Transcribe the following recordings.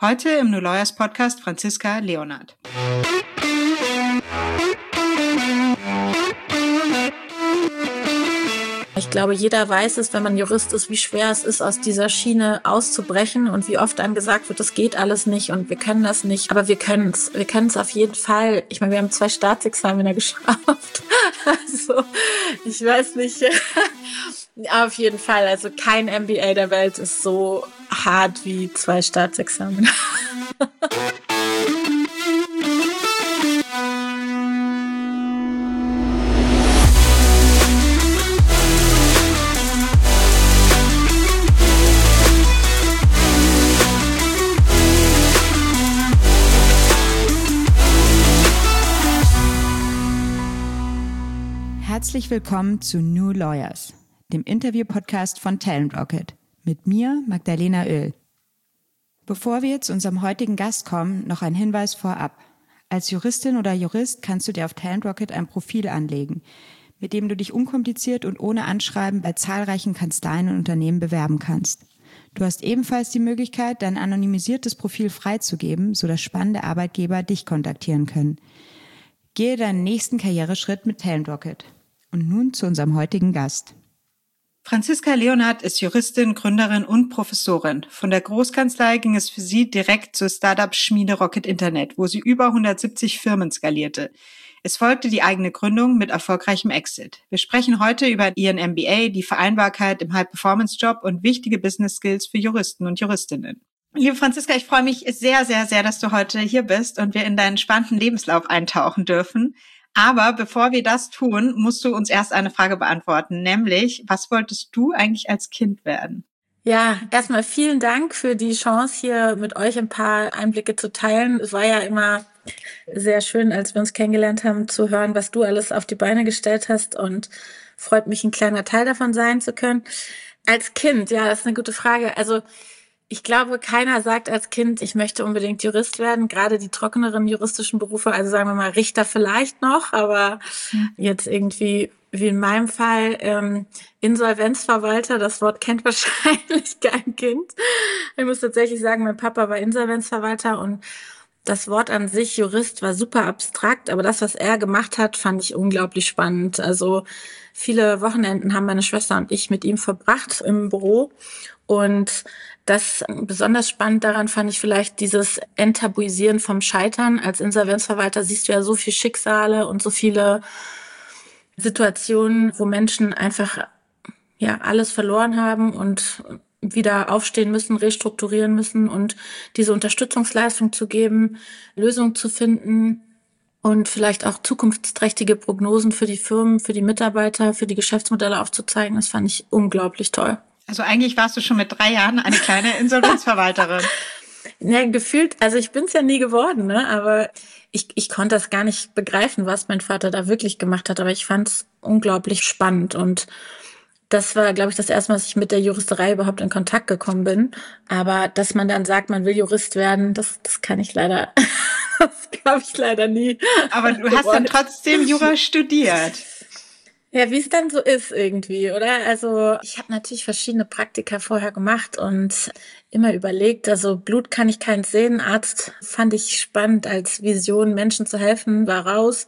Heute im New Lawyers Podcast Franziska Leonhardt. Ich glaube, jeder weiß es, wenn man Jurist ist, wie schwer es ist, aus dieser Schiene auszubrechen und wie oft einem gesagt wird, das geht alles nicht und wir können das nicht. Aber wir können es. Wir können es auf jeden Fall. Ich meine, wir haben 2 Staatsexamina geschafft. Also, ich weiß nicht. Auf jeden Fall. Also, kein MBA der Welt ist so hart wie 2 Staatsexamina. Herzlich willkommen zu New Lawyers, dem Interview-Podcast von Talent Rocket, mit mir, Magdalena Oehl. Bevor wir zu unserem heutigen Gast kommen, noch ein Hinweis vorab. Als Juristin oder Jurist kannst du dir auf Talent Rocket ein Profil anlegen, mit dem du dich unkompliziert und ohne Anschreiben bei zahlreichen Kanzleien und Unternehmen bewerben kannst. Du hast ebenfalls die Möglichkeit, dein anonymisiertes Profil freizugeben, sodass spannende Arbeitgeber dich kontaktieren können. Gehe deinen nächsten Karriereschritt mit Talent Rocket. Und nun zu unserem heutigen Gast. Franziska Leonhardt ist Juristin, Gründerin und Professorin. Von der Großkanzlei ging es für sie direkt zur Startup-Schmiede Rocket Internet, wo sie über 170 Firmen skalierte. Es folgte die eigene Gründung mit erfolgreichem Exit. Wir sprechen heute über ihren MBA, die Vereinbarkeit im High-Performance-Job und wichtige Business-Skills für Juristen und Juristinnen. Liebe Franziska, ich freue mich sehr, sehr, sehr, dass du heute hier bist und wir in deinen spannenden Lebenslauf eintauchen dürfen. Aber bevor wir das tun, musst du uns erst eine Frage beantworten, nämlich, was wolltest du eigentlich als Kind werden? Ja, erstmal vielen Dank für die Chance, hier mit euch ein paar Einblicke zu teilen. Es war ja immer sehr schön, als wir uns kennengelernt haben, zu hören, was du alles auf die Beine gestellt hast, und freut mich, ein kleiner Teil davon sein zu können. Als Kind, ja, das ist eine gute Frage. Also ich glaube, keiner sagt als Kind, ich möchte unbedingt Jurist werden, gerade die trockeneren juristischen Berufe, also sagen wir mal Richter vielleicht noch, aber jetzt irgendwie, wie in meinem Fall, Insolvenzverwalter, das Wort kennt wahrscheinlich kein Kind. Ich muss tatsächlich sagen, mein Papa war Insolvenzverwalter und das Wort an sich, Jurist, war super abstrakt, aber das, was er gemacht hat, fand ich unglaublich spannend. Also viele Wochenenden haben meine Schwester und ich mit ihm verbracht im Büro, und das besonders spannend daran fand ich vielleicht dieses Enttabuisieren vom Scheitern. Als Insolvenzverwalter siehst du ja so viele Schicksale und so viele Situationen, wo Menschen einfach alles verloren haben und wieder aufstehen müssen, restrukturieren müssen, und diese Unterstützungsleistung zu geben, Lösungen zu finden und vielleicht auch zukunftsträchtige Prognosen für die Firmen, für die Mitarbeiter, für die Geschäftsmodelle aufzuzeigen. Das fand ich unglaublich toll. Also eigentlich warst du schon mit 3 Jahren eine kleine Insolvenzverwalterin. Ja, gefühlt, also ich bin's ja nie geworden, ne? Aber ich konnte das gar nicht begreifen, was mein Vater da wirklich gemacht hat. Aber ich fand's unglaublich spannend, und das war, glaube ich, das erste Mal, dass ich mit der Juristerei überhaupt in Kontakt gekommen bin. Aber dass man dann sagt, man will Jurist werden, das kann ich leider, das glaube ich leider nie. Aber du hast dann trotzdem Jura studiert. Ja, wie es dann so ist irgendwie, oder? Also ich habe natürlich verschiedene Praktika vorher gemacht und immer überlegt, also Blut kann ich keins sehen, Arzt fand ich spannend als Vision, Menschen zu helfen, war raus.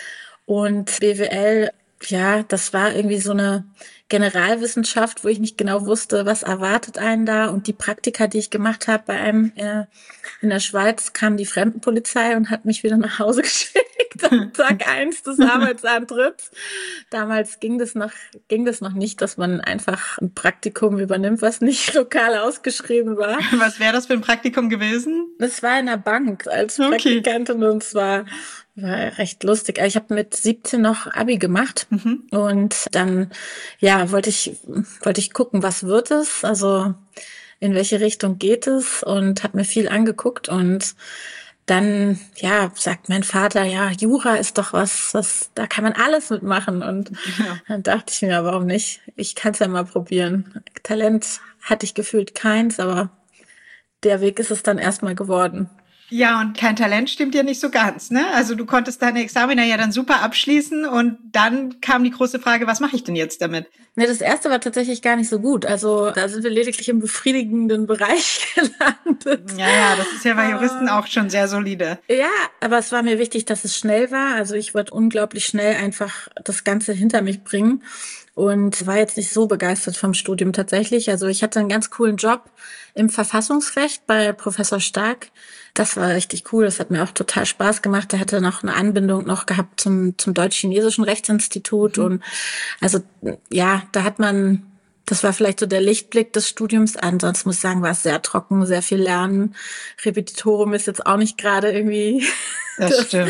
Und BWL, ja, das war irgendwie so eine Generalwissenschaft, wo ich nicht genau wusste, was erwartet einen da. Und die Praktika, die ich gemacht habe bei einem in der Schweiz, kam die Fremdenpolizei und hat mich wieder nach Hause geschickt am Tag 1 des Arbeitsantritts. Damals ging das noch nicht, dass man einfach ein Praktikum übernimmt, was nicht lokal ausgeschrieben war. Was wäre das für ein Praktikum gewesen? Das war in der Bank als Praktikantin, und es war recht lustig. Ich habe mit 17 noch Abi gemacht und dann wollte ich gucken, was wird es, also in welche Richtung geht es, und habe mir viel angeguckt, und dann sagt mein Vater, Jura ist doch was, da kann man alles mitmachen, und dann dachte ich mir, warum nicht? Ich kann es ja mal probieren. Talent hatte ich gefühlt keins, aber der Weg ist es dann erstmal geworden. Ja, und kein Talent stimmt ja nicht so ganz, ne? Also du konntest deine Examina ja dann super abschließen und dann kam die große Frage, was mache ich denn jetzt damit? Ne, das erste war tatsächlich gar nicht so gut. Also da sind wir lediglich im befriedigenden Bereich gelandet. Ja, das ist ja bei Juristen auch schon sehr solide. Ja, aber es war mir wichtig, dass es schnell war. Also ich wollte unglaublich schnell einfach das Ganze hinter mich bringen und war jetzt nicht so begeistert vom Studium tatsächlich. Also ich hatte einen ganz coolen Job im Verfassungsrecht bei Professor Stark. Das war richtig cool. Das hat mir auch total Spaß gemacht. Der hatte noch eine Anbindung noch gehabt zum Deutsch-Chinesischen Rechtsinstitut. Und also, ja, das war vielleicht so der Lichtblick des Studiums. Ansonsten muss ich sagen, war es sehr trocken, sehr viel Lernen. Repetitorium ist jetzt auch nicht gerade irgendwie. Das stimmt.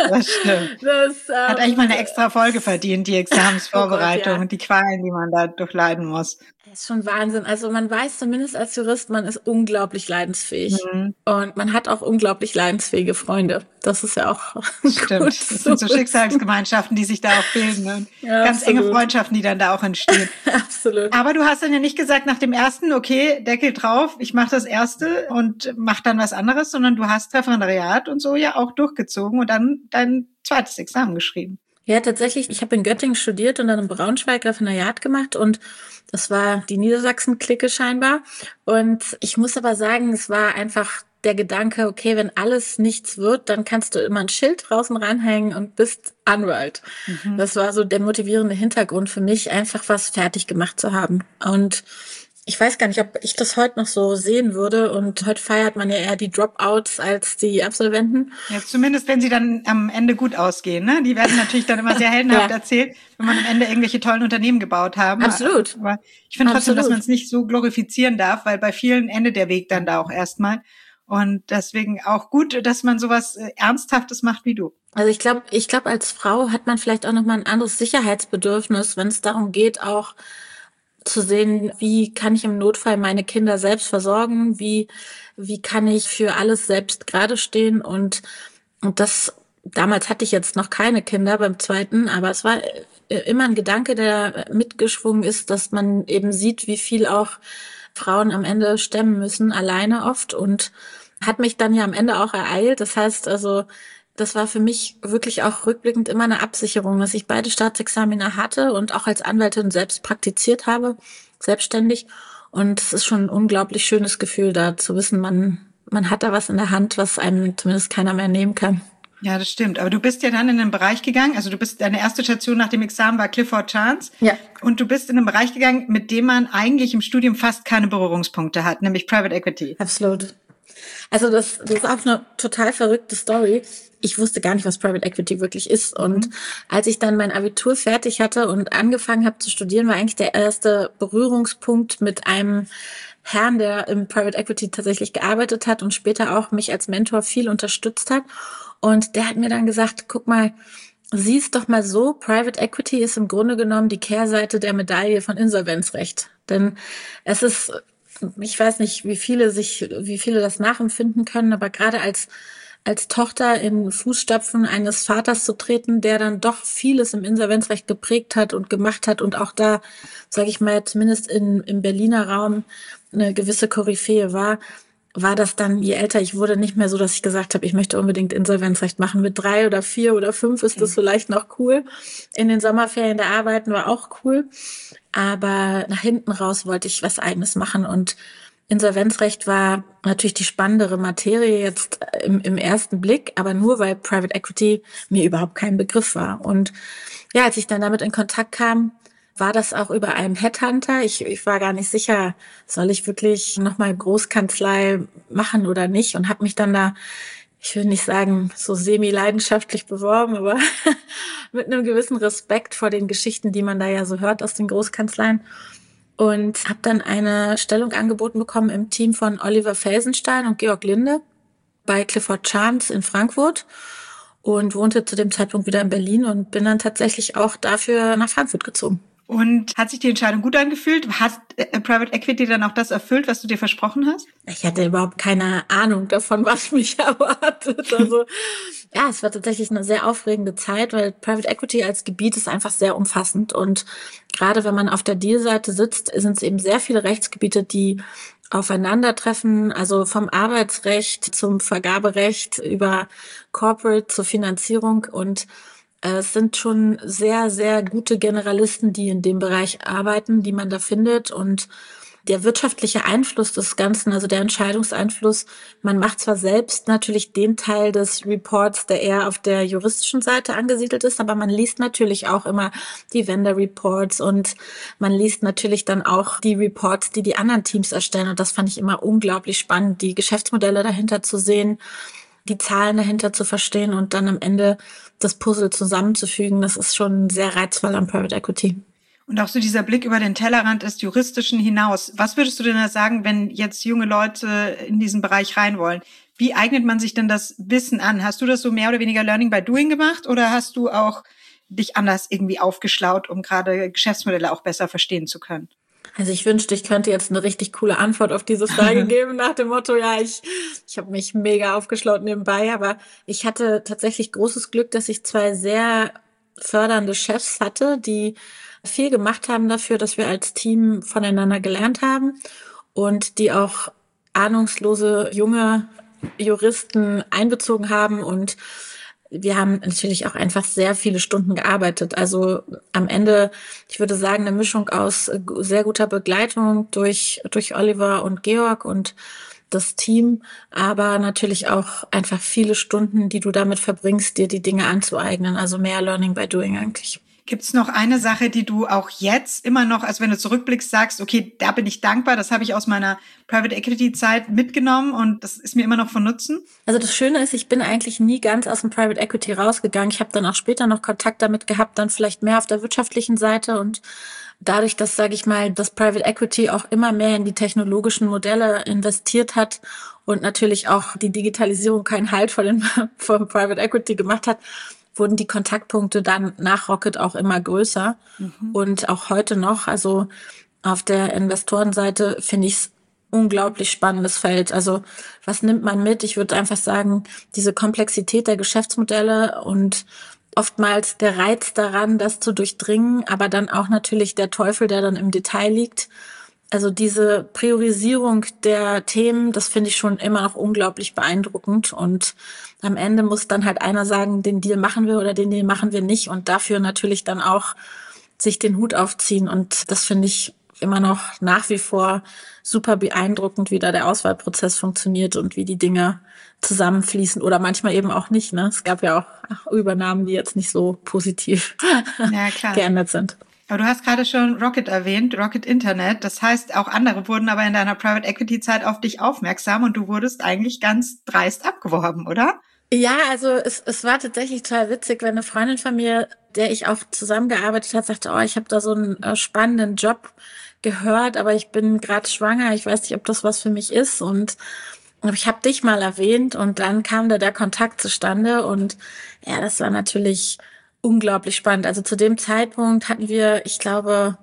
Hat eigentlich mal eine extra Folge verdient, die Examensvorbereitung und die Qualen, die man da durchleiden muss. Das ist schon Wahnsinn. Also man weiß zumindest als Jurist, man ist unglaublich leidensfähig. Und man hat auch unglaublich leidensfähige Freunde. Das ist ja auch stimmt. Gut, das sind so Schicksalsgemeinschaften, die sich da auch bilden. Ne? Ja, ganz absolut. Enge Freundschaften, die dann da auch entstehen. Absolut. Aber du hast dann ja nicht gesagt nach dem ersten, okay, Deckel drauf, ich mache das erste und mach dann was anderes, sondern du hast Referendariat und so ja auch durchgezogen und dann dein zweites Examen geschrieben. Ja, tatsächlich. Ich habe in Göttingen studiert und dann in Braunschweig Referendariat gemacht und das war die Niedersachsen-Clique scheinbar. Und ich muss aber sagen, es war einfach der Gedanke, okay, wenn alles nichts wird, dann kannst du immer ein Schild draußen ranhängen und bist Anwalt. Das war so der motivierende Hintergrund für mich, einfach was fertig gemacht zu haben. Und ich weiß gar nicht, ob ich das heute noch so sehen würde. Und heute feiert man ja eher die Dropouts als die Absolventen. Ja, zumindest wenn sie dann am Ende gut ausgehen. Ne? Die werden natürlich dann immer sehr heldenhaft erzählt, wenn man am Ende irgendwelche tollen Unternehmen gebaut haben. Absolut. Aber ich finde trotzdem, dass man es nicht so glorifizieren darf, weil bei vielen endet der Weg dann da auch erstmal. Und deswegen auch gut, dass man sowas Ernsthaftes macht wie du. Also ich glaube, als Frau hat man vielleicht auch nochmal ein anderes Sicherheitsbedürfnis, wenn es darum geht, auch zu sehen, wie kann ich im Notfall meine Kinder selbst versorgen, wie kann ich für alles selbst gerade stehen und das, damals hatte ich jetzt noch keine Kinder beim zweiten, aber es war immer ein Gedanke, der mitgeschwungen ist, dass man eben sieht, wie viel auch Frauen am Ende stemmen müssen, alleine oft und hat mich dann ja am Ende auch ereilt. Das heißt also, das war für mich wirklich auch rückblickend immer eine Absicherung, dass ich beide Staatsexamina hatte und auch als Anwältin selbst praktiziert habe, selbstständig. Und es ist schon ein unglaublich schönes Gefühl, da zu wissen, man hat da was in der Hand, was einem zumindest keiner mehr nehmen kann. Ja, das stimmt. Aber du bist ja dann in einen Bereich gegangen, also deine erste Station nach dem Examen war Clifford Chance. Ja. Und du bist in einen Bereich gegangen, mit dem man eigentlich im Studium fast keine Berührungspunkte hat, nämlich Private Equity. Absolut. Also das ist auch eine total verrückte Story. Ich wusste gar nicht, was Private Equity wirklich ist. Und als ich dann mein Abitur fertig hatte und angefangen habe zu studieren, war eigentlich der erste Berührungspunkt mit einem Herrn, der im Private Equity tatsächlich gearbeitet hat und später auch mich als Mentor viel unterstützt hat. Und der hat mir dann gesagt, guck mal, sieh's doch mal so, Private Equity ist im Grunde genommen die Kehrseite der Medaille von Insolvenzrecht. Denn es ist, ich weiß nicht, wie viele das nachempfinden können, aber gerade als Tochter in Fußstapfen eines Vaters zu treten, der dann doch vieles im Insolvenzrecht geprägt hat und gemacht hat und auch da, sage ich mal, zumindest im Berliner Raum eine gewisse Koryphäe war das dann, je älter ich wurde, nicht mehr so, dass ich gesagt habe, ich möchte unbedingt Insolvenzrecht machen. Mit 3 oder 4 oder 5 ist das vielleicht noch cool. In den Sommerferien der Arbeiten war auch cool. Aber nach hinten raus wollte ich was Eigenes machen und Insolvenzrecht war natürlich die spannendere Materie jetzt im ersten Blick, aber nur weil Private Equity mir überhaupt kein Begriff war. Und ja, als ich dann damit in Kontakt kam, war das auch über einen Headhunter. Ich war gar nicht sicher, soll ich wirklich nochmal Großkanzlei machen oder nicht und habe mich dann da, ich will nicht sagen, so semi-leidenschaftlich beworben, aber mit einem gewissen Respekt vor den Geschichten, die man da ja so hört aus den Großkanzleien. Und habe dann eine Stellung angeboten bekommen im Team von Oliver Felsenstein und Georg Linde bei Clifford Chance in Frankfurt und wohnte zu dem Zeitpunkt wieder in Berlin und bin dann tatsächlich auch dafür nach Frankfurt gezogen. Und hat sich die Entscheidung gut angefühlt? Hat Private Equity dann auch das erfüllt, was du dir versprochen hast? Ich hatte überhaupt keine Ahnung davon, was mich erwartet. Also ja, es war tatsächlich eine sehr aufregende Zeit, weil Private Equity als Gebiet ist einfach sehr umfassend. Und gerade wenn man auf der Deal-Seite sitzt, sind es eben sehr viele Rechtsgebiete, die Aufeinandertreffen, also vom Arbeitsrecht zum Vergaberecht über Corporate zur Finanzierung. Und es sind schon sehr, sehr gute Generalisten, die in dem Bereich arbeiten, die man da findet. Und der wirtschaftliche Einfluss des Ganzen, also der Entscheidungseinfluss, man macht zwar selbst natürlich den Teil des Reports, der eher auf der juristischen Seite angesiedelt ist, aber man liest natürlich auch immer die Vendor Reports und man liest natürlich dann auch die Reports, die die anderen Teams erstellen. Und das fand ich immer unglaublich spannend, die Geschäftsmodelle dahinter zu sehen, die Zahlen dahinter zu verstehen und dann am Ende das Puzzle zusammenzufügen. Das ist schon sehr reizvoll am Private Equity. Und auch so dieser Blick über den Tellerrand des Juristischen hinaus. Was würdest du denn da sagen, wenn jetzt junge Leute in diesen Bereich rein wollen? Wie eignet man sich denn das Wissen an? Hast du das so mehr oder weniger Learning by Doing gemacht oder hast du auch dich anders irgendwie aufgeschlaut, um gerade Geschäftsmodelle auch besser verstehen zu können? Also ich wünschte, ich könnte jetzt eine richtig coole Antwort auf diese Frage geben nach dem Motto, ja, ich habe mich mega aufgeschlaut nebenbei, aber ich hatte tatsächlich großes Glück, dass ich 2 sehr fördernde Chefs hatte, die viel gemacht haben dafür, dass wir als Team voneinander gelernt haben und die auch ahnungslose junge Juristen einbezogen haben. Und wir haben natürlich auch einfach sehr viele Stunden gearbeitet. Also am Ende, ich würde sagen, eine Mischung aus sehr guter Begleitung durch Oliver und Georg und das Team, aber natürlich auch einfach viele Stunden, die du damit verbringst, dir die Dinge anzueignen. Also mehr Learning by Doing eigentlich. Gibt's noch eine Sache, die du auch jetzt immer noch, also wenn du zurückblickst, sagst, okay, da bin ich dankbar, das habe ich aus meiner Private Equity Zeit mitgenommen und das ist mir immer noch von Nutzen? Also das Schöne ist, ich bin eigentlich nie ganz aus dem Private Equity rausgegangen. Ich habe dann auch später noch Kontakt damit gehabt, dann vielleicht mehr auf der wirtschaftlichen Seite und dadurch, dass, sage ich mal, das Private Equity auch immer mehr in die technologischen Modelle investiert hat und natürlich auch die Digitalisierung keinen Halt vor Private Equity gemacht hat, wurden die Kontaktpunkte dann nach Rocket auch immer größer und auch heute noch. Also auf der Investorenseite finde ich es unglaublich spannendes Feld. Also was nimmt man mit? Ich würde einfach sagen, diese Komplexität der Geschäftsmodelle und oftmals der Reiz daran, das zu durchdringen, aber dann auch natürlich der Teufel, der dann im Detail liegt. Also diese Priorisierung der Themen, das finde ich schon immer noch unglaublich beeindruckend. Und am Ende muss dann halt einer sagen, den Deal machen wir oder den Deal machen wir nicht. Und dafür natürlich dann auch sich den Hut aufziehen. Und das finde ich immer noch nach wie vor super beeindruckend, wie da der Auswahlprozess funktioniert und wie die Dinge zusammenfließen oder manchmal eben auch nicht. Ne? Es gab ja auch Übernahmen, die jetzt nicht so positiv geändert sind. Aber du hast gerade schon Rocket erwähnt, Rocket Internet. Das heißt, auch andere wurden aber in deiner Private Equity Zeit auf dich aufmerksam und du wurdest eigentlich ganz dreist abgeworben, oder? Ja, also es war tatsächlich total witzig, wenn eine Freundin von mir, der ich auch zusammengearbeitet hat, sagte, oh, ich habe da so einen spannenden Job gehört, aber ich bin gerade schwanger, ich weiß nicht, ob das was für mich ist und ich habe dich mal erwähnt und dann kam da der Kontakt zustande und ja, das war natürlich unglaublich spannend. Also zu dem Zeitpunkt hatten wir, ich glaube,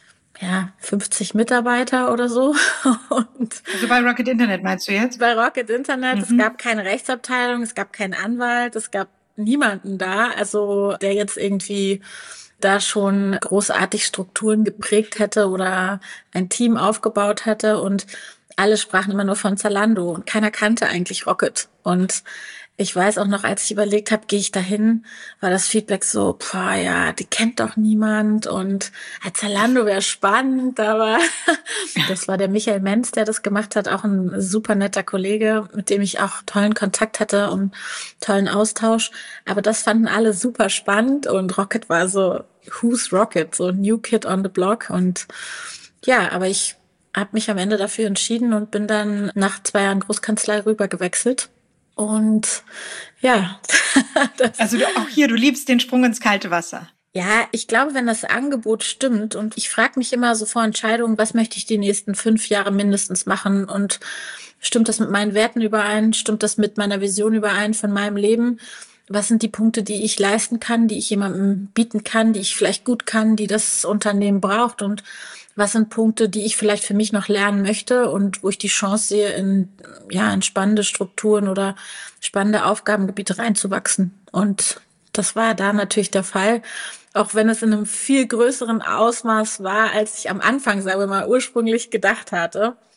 50 Mitarbeiter oder so. Und also bei Rocket Internet meinst du jetzt? Bei Rocket Internet, es gab keine Rechtsabteilung, es gab keinen Anwalt, es gab niemanden da, also der jetzt irgendwie da schon großartig Strukturen geprägt hätte oder ein Team aufgebaut hätte und alle sprachen immer nur von Zalando und keiner kannte eigentlich Rocket. Und ich weiß auch noch, als ich überlegt habe, gehe ich dahin, war das Feedback so, die kennt doch niemand und Zalando wäre spannend, aber das war der Michael Menz, der das gemacht hat, auch ein super netter Kollege, mit dem ich auch tollen Kontakt hatte und tollen Austausch. Aber das fanden alle super spannend und Rocket war so, who's Rocket? So New Kid on the Block und ja, aber ich habe mich am Ende dafür entschieden und bin dann nach 2 Jahren Großkanzlei rüber gewechselt. Und ja. Also auch hier, du liebst den Sprung ins kalte Wasser. Ja, ich glaube, wenn das Angebot stimmt und ich frage mich immer so vor Entscheidungen, was möchte ich die nächsten 5 Jahre mindestens machen und stimmt das mit meinen Werten überein, stimmt das mit meiner Vision überein von meinem Leben? Was sind die Punkte, die ich leisten kann, die ich jemandem bieten kann, die ich vielleicht gut kann, die das Unternehmen braucht und was sind Punkte, die ich vielleicht für mich noch lernen möchte und wo ich die Chance sehe, in spannende Strukturen oder spannende Aufgabengebiete reinzuwachsen. Und das war da natürlich der Fall, auch wenn es in einem viel größeren Ausmaß war, als ich am Anfang, sagen wir mal, ursprünglich gedacht hatte.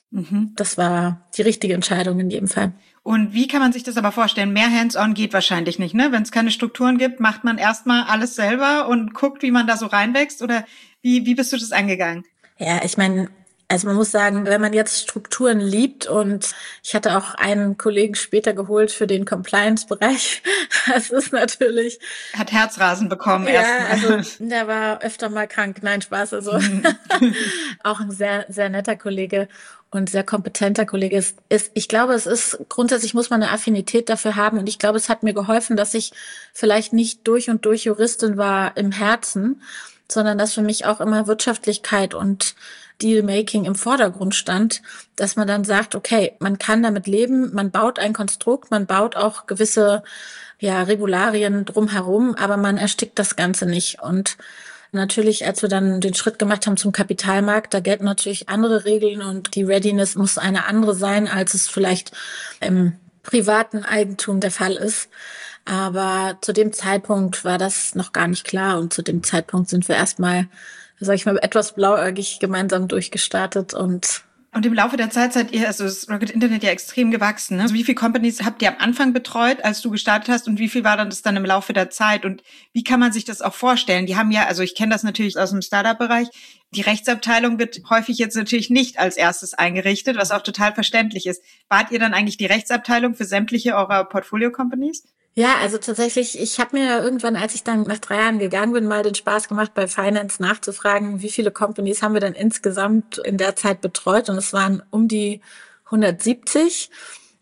Das war die richtige Entscheidung in jedem Fall. Und wie kann man sich das aber vorstellen? Mehr Hands-on geht wahrscheinlich nicht, ne? Wenn es keine Strukturen gibt, macht man erstmal alles selber und guckt, wie man da so reinwächst? Oder wie bist du das angegangen? Ja, ich meine, also man muss sagen, wenn man jetzt Strukturen liebt, und ich hatte auch einen Kollegen später geholt für den Compliance-Bereich, das ist natürlich... Hat Herzrasen bekommen ja, erstmal. Also der war öfter mal krank. Nein, Spaß. Also auch ein sehr, sehr netter Kollege und sehr kompetenter Kollege ist. Ich glaube, es ist grundsätzlich, muss man eine Affinität dafür haben, und ich glaube, es hat mir geholfen, dass ich vielleicht nicht durch und durch Juristin war im Herzen, sondern dass für mich auch immer Wirtschaftlichkeit und Dealmaking im Vordergrund stand, dass man dann sagt, okay, man kann damit leben, man baut ein Konstrukt, man baut auch gewisse Regularien drumherum, aber man erstickt das Ganze nicht. Und natürlich, als wir dann den Schritt gemacht haben zum Kapitalmarkt, da gelten natürlich andere Regeln und die Readiness muss eine andere sein, als es vielleicht im privaten Eigentum der Fall ist. Aber zu dem Zeitpunkt war das noch gar nicht klar, und zu dem Zeitpunkt sind wir erstmal, sag ich mal, etwas blauäugig gemeinsam durchgestartet. Und im Laufe der Zeit seid ihr, also das Rocket Internet ja extrem gewachsen, ne? Also wie viele Companies habt ihr am Anfang betreut, als du gestartet hast, und wie viel war das dann im Laufe der Zeit? Und wie kann man sich das auch vorstellen? Die haben ja, also ich kenne das natürlich aus dem Startup-Bereich, die Rechtsabteilung wird häufig jetzt natürlich nicht als erstes eingerichtet, was auch total verständlich ist. Wart ihr dann eigentlich die Rechtsabteilung für sämtliche eurer Portfolio-Companies? ja, also tatsächlich, ich habe mir irgendwann, als ich dann nach 3 Jahren gegangen bin, mal den Spaß gemacht, bei Finance nachzufragen, wie viele Companies haben wir denn insgesamt in der Zeit betreut, und es waren um die 170.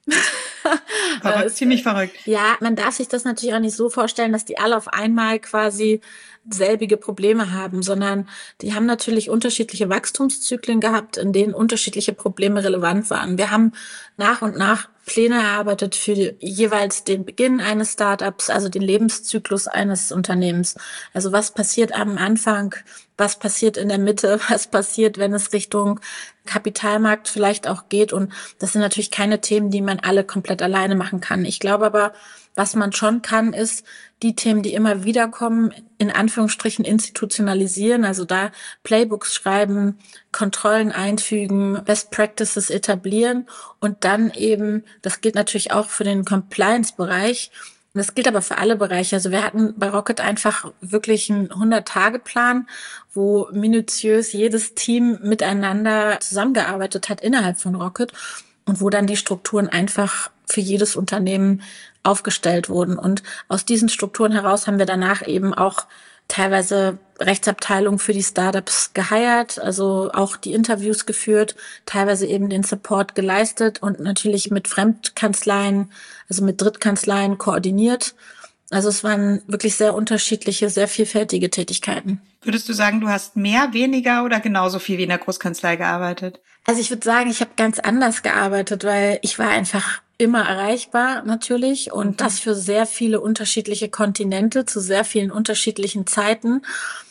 Ziemlich verrückt. Ja, man darf sich das natürlich auch nicht so vorstellen, dass die alle auf einmal quasi selbige Probleme haben, sondern die haben natürlich unterschiedliche Wachstumszyklen gehabt, in denen unterschiedliche Probleme relevant waren. Wir haben nach und nach Pläne erarbeitet für jeweils den Beginn eines Startups, also den Lebenszyklus eines Unternehmens. Also was passiert am Anfang, was passiert in der Mitte, was passiert, wenn es Richtung Kapitalmarkt vielleicht auch geht. Und das sind natürlich keine Themen, die man alle komplett alleine machen kann. Ich glaube aber, was man schon kann, ist die Themen, die immer wieder kommen, in Anführungsstrichen institutionalisieren, also da Playbooks schreiben, Kontrollen einfügen, Best Practices etablieren und dann eben, das gilt natürlich auch für den Compliance-Bereich, und das gilt aber für alle Bereiche. Also wir hatten bei Rocket einfach wirklich einen 100-Tage-Plan, wo minutiös jedes Team miteinander zusammengearbeitet hat innerhalb von Rocket und wo dann die Strukturen einfach für jedes Unternehmen aufgestellt wurden. Und aus diesen Strukturen heraus haben wir danach eben auch teilweise Rechtsabteilungen für die Startups geheiert, also auch die Interviews geführt, teilweise eben den Support geleistet und natürlich mit Fremdkanzleien, also mit Drittkanzleien koordiniert. Also es waren wirklich sehr unterschiedliche, sehr vielfältige Tätigkeiten. Würdest du sagen, du hast mehr, weniger oder genauso viel wie in der Großkanzlei gearbeitet? Also ich würde sagen, ich habe ganz anders gearbeitet, weil ich war einfach immer erreichbar natürlich und das für sehr viele unterschiedliche Kontinente zu sehr vielen unterschiedlichen Zeiten.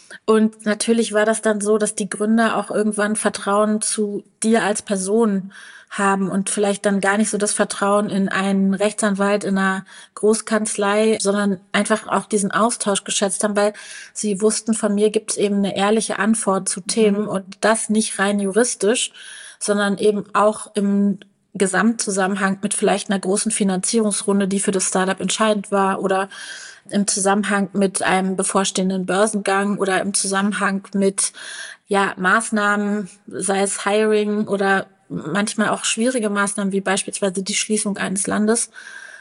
Und natürlich war das dann so, dass die Gründer auch irgendwann Vertrauen zu dir als Person haben und vielleicht dann gar nicht so das Vertrauen in einen Rechtsanwalt in einer Großkanzlei, sondern einfach auch diesen Austausch geschätzt haben, weil sie wussten, von mir gibt es eben eine ehrliche Antwort zu Themen und das nicht rein juristisch, sondern eben auch im Gesamtzusammenhang mit vielleicht einer großen Finanzierungsrunde, die für das Startup entscheidend war, oder im Zusammenhang mit einem bevorstehenden Börsengang oder im Zusammenhang mit Maßnahmen, sei es Hiring oder manchmal auch schwierige Maßnahmen, wie beispielsweise die Schließung eines Landes,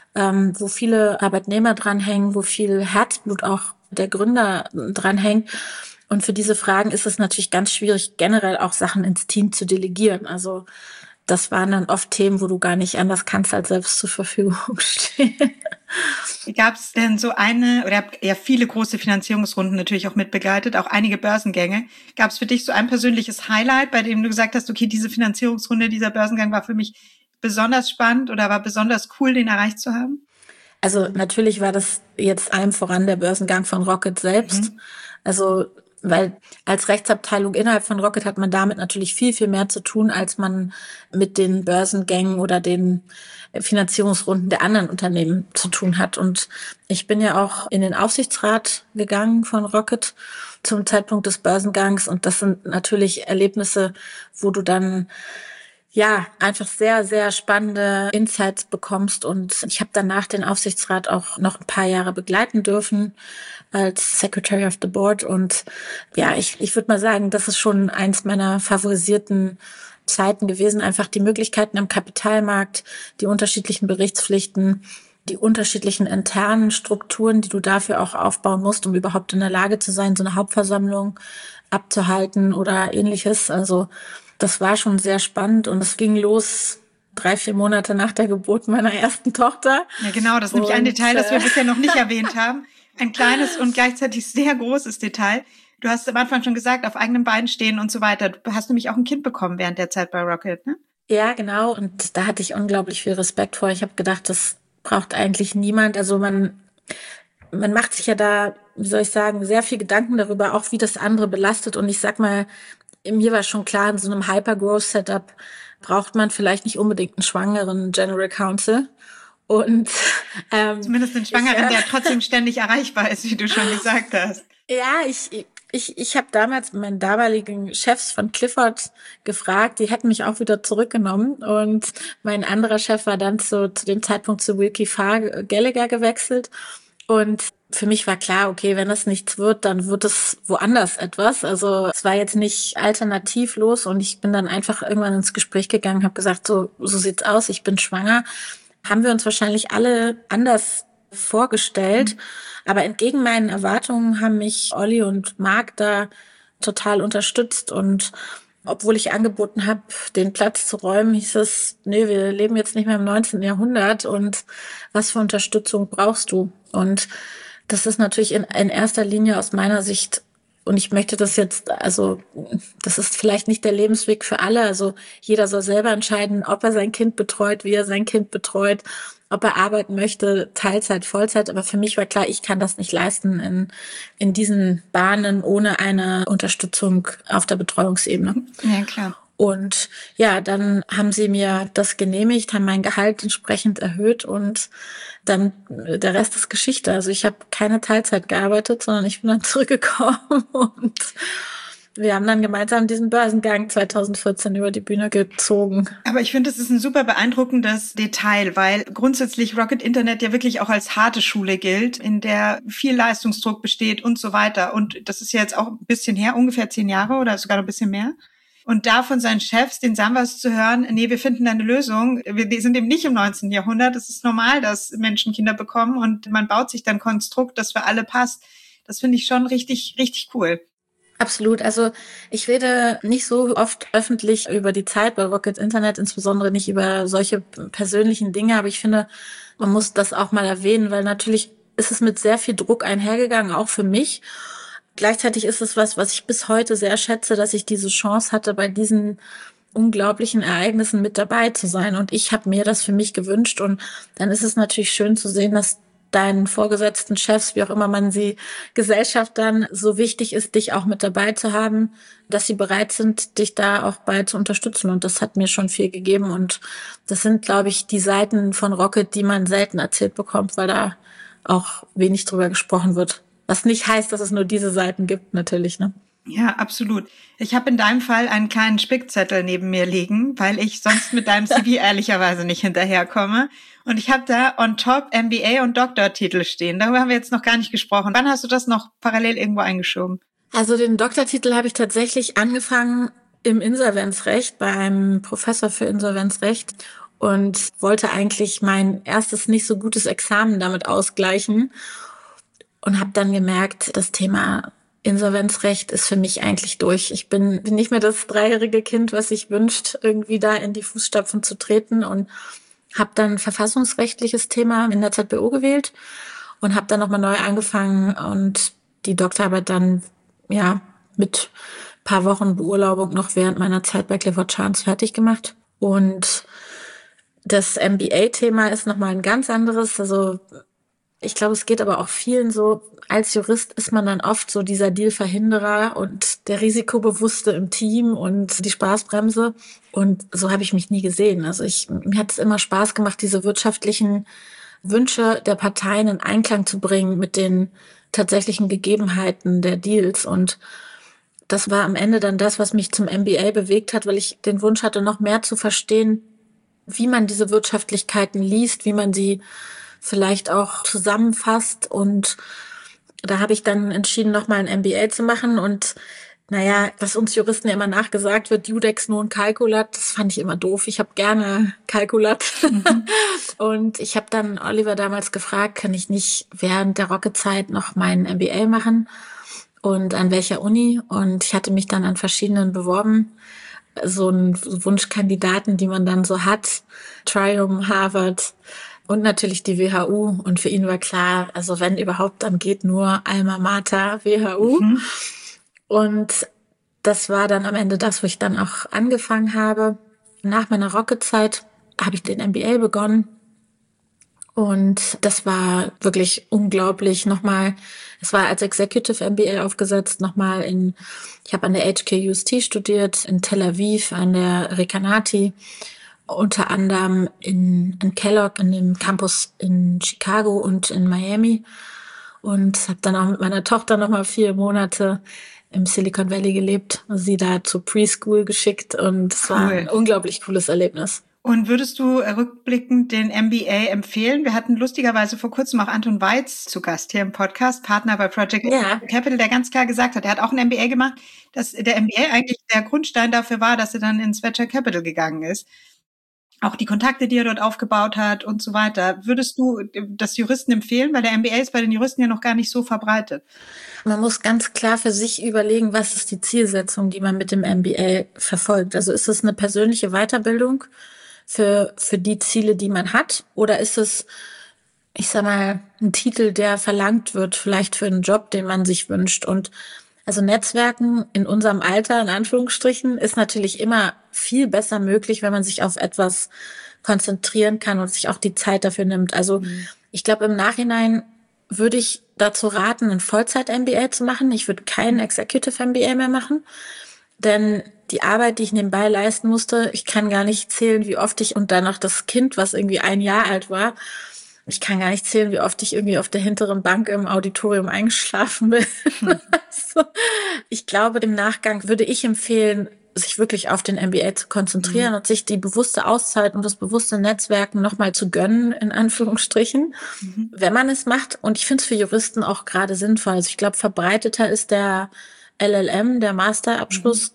wo viele Arbeitnehmer dranhängen, wo viel Herzblut auch der Gründer dranhängt. Und für diese Fragen ist es natürlich ganz schwierig, generell auch Sachen ins Team zu delegieren. Also das waren dann oft Themen, wo du gar nicht anders kannst, als selbst zur Verfügung stehen. Gab es denn so eine, oder habt ja viele große Finanzierungsrunden natürlich auch mitbegleitet, auch einige Börsengänge. Gab es für dich so ein persönliches Highlight, bei dem du gesagt hast, okay, diese Finanzierungsrunde, dieser Börsengang war für mich besonders spannend oder war besonders cool, den erreicht zu haben? Also natürlich war das jetzt allem voran der Börsengang von Rocket selbst. Also weil als Rechtsabteilung innerhalb von Rocket hat man damit natürlich viel, viel mehr zu tun, als man mit den Börsengängen oder den Finanzierungsrunden der anderen Unternehmen zu tun hat. Und ich bin ja auch in den Aufsichtsrat gegangen von Rocket zum Zeitpunkt des Börsengangs. Und das sind natürlich Erlebnisse, wo du dann einfach sehr, sehr spannende Insights bekommst. Und ich habe danach den Aufsichtsrat auch noch ein paar Jahre begleiten dürfen als Secretary of the Board. Und ja, ich würde mal sagen, das ist schon eins meiner favorisierten Zeiten gewesen. Einfach die Möglichkeiten am Kapitalmarkt, die unterschiedlichen Berichtspflichten, die unterschiedlichen internen Strukturen, die du dafür auch aufbauen musst, um überhaupt in der Lage zu sein, so eine Hauptversammlung abzuhalten oder ähnliches. Also das war schon sehr spannend und es ging los 3-4 Monate nach der Geburt meiner ersten Tochter. Ja, genau, das ist nämlich ein Detail, das wir bisher noch nicht erwähnt haben. Ein kleines und gleichzeitig sehr großes Detail. Du hast am Anfang schon gesagt, auf eigenen Beinen stehen und so weiter. Du hast nämlich auch ein Kind bekommen während der Zeit bei Rocket, ne? Ja, genau. Und da hatte ich unglaublich viel Respekt vor. Ich habe gedacht, das braucht eigentlich niemand. Also man macht sich ja da, wie soll ich sagen, sehr viel Gedanken darüber, auch wie das andere belastet. Und ich sag mal, mir war schon klar, in so einem Hyper-Growth-Setup braucht man vielleicht nicht unbedingt einen schwangeren General Counsel. Und zumindest einen Schwangeren, der trotzdem ständig erreichbar ist, wie du schon gesagt hast. Ja, ich habe damals meinen damaligen Chefs von Clifford gefragt, die hätten mich auch wieder zurückgenommen. Und mein anderer Chef war dann zu dem Zeitpunkt zu Wilkie Farr Gallagher gewechselt. Und für mich war klar, okay, wenn das nichts wird, dann wird es woanders etwas. Also es war jetzt nicht alternativlos und ich bin dann einfach irgendwann ins Gespräch gegangen, habe gesagt, so sieht's aus, ich bin schwanger. Haben wir uns wahrscheinlich alle anders vorgestellt. Aber entgegen meinen Erwartungen haben mich Olli und Marc da total unterstützt. Und obwohl ich angeboten habe, den Platz zu räumen, hieß es, nee, wir leben jetzt nicht mehr im 19. Jahrhundert und was für Unterstützung brauchst du? Und das ist natürlich in erster Linie aus meiner Sicht, und ich möchte das jetzt, also das ist vielleicht nicht der Lebensweg für alle, also jeder soll selber entscheiden, ob er sein Kind betreut, wie er sein Kind betreut, ob er arbeiten möchte, Teilzeit, Vollzeit. Aber für mich war klar, ich kann das nicht leisten in diesen Bahnen ohne eine Unterstützung auf der Betreuungsebene. Ja, klar. Und ja, dann haben sie mir das genehmigt, haben mein Gehalt entsprechend erhöht und dann der Rest ist Geschichte. Also ich habe keine Teilzeit gearbeitet, sondern ich bin dann zurückgekommen und wir haben dann gemeinsam diesen Börsengang 2014 über die Bühne gezogen. Aber ich finde, das ist ein super beeindruckendes Detail, weil grundsätzlich Rocket Internet ja wirklich auch als harte Schule gilt, in der viel Leistungsdruck besteht und so weiter. Und das ist ja jetzt auch ein bisschen her, ungefähr 10 Jahre oder sogar noch ein bisschen mehr. Und da von seinen Chefs, den Sambas zu hören, nee, wir finden da eine Lösung. Wir sind eben nicht im 19. Jahrhundert. Es ist normal, dass Menschen Kinder bekommen und man baut sich dann ein Konstrukt, das für alle passt. Das finde ich schon richtig, richtig cool. Absolut. Also ich rede nicht so oft öffentlich über die Zeit bei Rocket Internet, insbesondere nicht über solche persönlichen Dinge. Aber ich finde, man muss das auch mal erwähnen, weil natürlich ist es mit sehr viel Druck einhergegangen, auch für mich. Gleichzeitig ist es was ich bis heute sehr schätze, dass ich diese Chance hatte, bei diesen unglaublichen Ereignissen mit dabei zu sein. Und ich habe mir das für mich gewünscht. Und dann ist es natürlich schön zu sehen, dass deinen vorgesetzten Chefs, wie auch immer man sie, Gesellschaft dann so wichtig ist, dich auch mit dabei zu haben, dass sie bereit sind, dich da auch bei zu unterstützen. Und das hat mir schon viel gegeben. Und das sind, glaube ich, die Seiten von Rocket, die man selten erzählt bekommt, weil da auch wenig drüber gesprochen wird. Was nicht heißt, dass es nur diese Seiten gibt, natürlich, ne? Ja, absolut. Ich habe in deinem Fall einen kleinen Spickzettel neben mir liegen, weil ich sonst mit deinem CV ehrlicherweise nicht hinterherkomme. Und ich habe da on top MBA und Doktortitel stehen. Darüber haben wir jetzt noch gar nicht gesprochen. Wann hast du das noch parallel irgendwo eingeschoben? Also den Doktortitel habe ich tatsächlich angefangen im Insolvenzrecht bei einem Professor für Insolvenzrecht und wollte eigentlich mein erstes nicht so gutes Examen damit ausgleichen und habe dann gemerkt, das Thema Insolvenzrecht ist für mich eigentlich durch. Ich bin nicht mehr das 3-jährige Kind, was sich wünscht, irgendwie da in die Fußstapfen zu treten und habe dann ein verfassungsrechtliches Thema in der ZBO gewählt und habe dann nochmal neu angefangen und die Doktorarbeit dann ja mit ein paar Wochen Beurlaubung noch während meiner Zeit bei Clifford Chance fertig gemacht. Und das MBA-Thema ist nochmal ein ganz anderes. Also ich glaube, es geht aber auch vielen so, als Jurist ist man dann oft so dieser Dealverhinderer und der Risikobewusste im Team und die Spaßbremse. Und so habe ich mich nie gesehen. Also mir hat es immer Spaß gemacht, diese wirtschaftlichen Wünsche der Parteien in Einklang zu bringen mit den tatsächlichen Gegebenheiten der Deals. Und das war am Ende dann das, was mich zum MBA bewegt hat, weil ich den Wunsch hatte, noch mehr zu verstehen, wie man diese Wirtschaftlichkeiten liest, wie man sie vielleicht auch zusammenfasst. Und da habe ich dann entschieden, nochmal ein MBA zu machen. Und naja, was uns Juristen ja immer nachgesagt wird, Judex non calculat, das fand ich immer doof. Ich habe gerne Calculat. Und ich habe dann Oliver damals gefragt, kann ich nicht während der Rocket-Zeit noch meinen MBA machen? Und an welcher Uni? Und ich hatte mich dann an verschiedenen beworben. So ein Wunschkandidaten, die man dann so hat. Trium, Harvard und natürlich die WHU. Und für ihn war klar, also wenn überhaupt, dann geht nur Alma Mater, WHU. Und das war dann am Ende das, wo ich dann auch angefangen habe. Nach meiner Rocket-Zeit habe ich den MBA begonnen. Und das war wirklich unglaublich. Nochmal, es war als Executive MBA aufgesetzt, ich habe an der HKUST studiert, in Tel Aviv, an der Recanati, unter anderem in Kellogg, in dem Campus in Chicago und in Miami. Und habe dann auch mit meiner Tochter nochmal 4 Monate im Silicon Valley gelebt, sie da zur Preschool geschickt. Und es war ein unglaublich cooles Erlebnis. Und würdest du rückblickend den MBA empfehlen? Wir hatten lustigerweise vor kurzem auch Anton Weiz zu Gast hier im Podcast, Partner bei Project Capital, der ganz klar gesagt hat, er hat auch ein MBA gemacht, dass der MBA eigentlich der Grundstein dafür war, dass er dann ins Venture Capital gegangen ist. Auch die Kontakte, die er dort aufgebaut hat und so weiter. Würdest du das Juristen empfehlen? Weil der MBA ist bei den Juristen ja noch gar nicht so verbreitet. Man muss ganz klar für sich überlegen, was ist die Zielsetzung, die man mit dem MBA verfolgt. Also ist es eine persönliche Weiterbildung für die Ziele, die man hat? Oder ist es, ich sag mal, ein Titel, der verlangt wird, vielleicht für einen Job, den man sich wünscht? Und also Netzwerken in unserem Alter, in Anführungsstrichen, ist natürlich immer viel besser möglich, wenn man sich auf etwas konzentrieren kann und sich auch die Zeit dafür nimmt. Also ich glaube, im Nachhinein würde ich dazu raten, ein Vollzeit-MBA zu machen. Ich würde keinen Executive-MBA mehr machen, denn die Arbeit, die ich nebenbei leisten musste, ich kann gar nicht zählen, wie oft und dann noch das Kind, was irgendwie 1 Jahr alt war, ich kann gar nicht zählen, wie oft ich irgendwie auf der hinteren Bank im Auditorium eingeschlafen bin. Also, ich glaube, im Nachgang würde ich empfehlen, sich wirklich auf den MBA zu konzentrieren und sich die bewusste Auszeit und das bewusste Netzwerken nochmal zu gönnen, in Anführungsstrichen, wenn man es macht. Und ich finde es für Juristen auch gerade sinnvoll. Also ich glaube, verbreiteter ist der LLM, der Masterabschluss.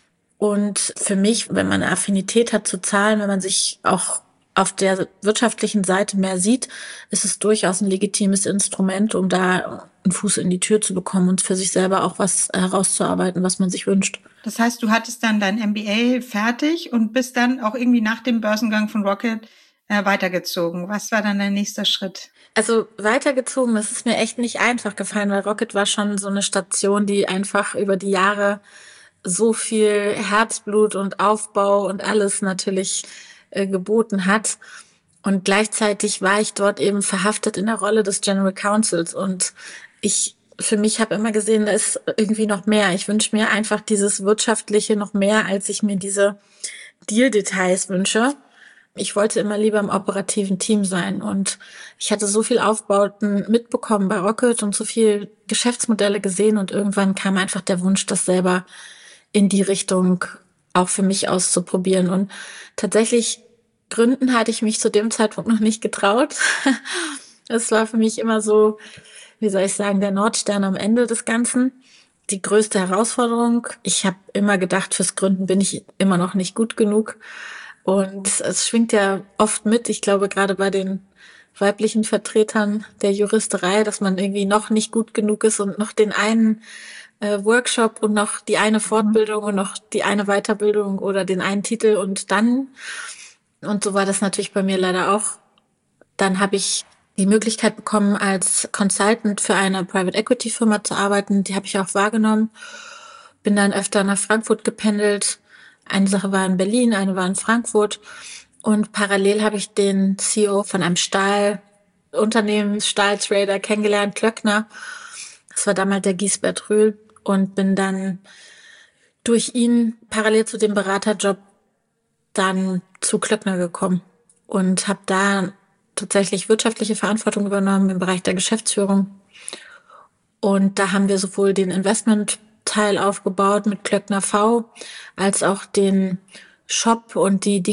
Und für mich, wenn man eine Affinität hat zu Zahlen, wenn man sich auch auf der wirtschaftlichen Seite mehr sieht, ist es durchaus ein legitimes Instrument, um da einen Fuß in die Tür zu bekommen und für sich selber auch was herauszuarbeiten, was man sich wünscht. Das heißt, du hattest dann dein MBA fertig und bist dann auch irgendwie nach dem Börsengang von Rocket weitergezogen. Was war dann dein nächster Schritt? Also weitergezogen, das ist mir echt nicht einfach gefallen, weil Rocket war schon so eine Station, die einfach über die Jahre so viel Herzblut und Aufbau und alles natürlich geboten hat. Und gleichzeitig war ich dort eben verhaftet in der Rolle des General Counsels. Und ich für mich habe immer gesehen, da ist irgendwie noch mehr. Ich wünsche mir einfach dieses Wirtschaftliche noch mehr, als ich mir diese Deal-Details wünsche. Ich wollte immer lieber im operativen Team sein. Und ich hatte so viel Aufbauten mitbekommen bei Rocket und so viel Geschäftsmodelle gesehen. Und irgendwann kam einfach der Wunsch, das selber in die Richtung auch für mich auszuprobieren. Und tatsächlich gründen hatte ich mich zu dem Zeitpunkt noch nicht getraut. Es war für mich immer so, wie soll ich sagen, der Nordstern am Ende des Ganzen. Die größte Herausforderung. Ich habe immer gedacht, fürs Gründen bin ich immer noch nicht gut genug. Und es schwingt ja oft mit, ich glaube gerade bei den weiblichen Vertretern der Juristerei, dass man irgendwie noch nicht gut genug ist und noch den einen Workshop und noch die eine Fortbildung und noch die eine Weiterbildung oder den einen Titel und dann. Und so war das natürlich bei mir leider auch. Dann habe ich die Möglichkeit bekommen, als Consultant für eine Private Equity Firma zu arbeiten. Die habe ich auch wahrgenommen. Bin dann öfter nach Frankfurt gependelt. Eine Sache war in Berlin, eine war in Frankfurt. Und parallel habe ich den CEO von einem Stahlunternehmen, Stahltrader, kennengelernt, Klöckner. Das war damals der Giesbert Rühl. Und bin dann durch ihn parallel zu dem Beraterjob dann zu Klöckner gekommen und habe da tatsächlich wirtschaftliche Verantwortung übernommen im Bereich der Geschäftsführung. Und da haben wir sowohl den Investment-Teil Teil aufgebaut mit Klöckner V, als auch den Shop und die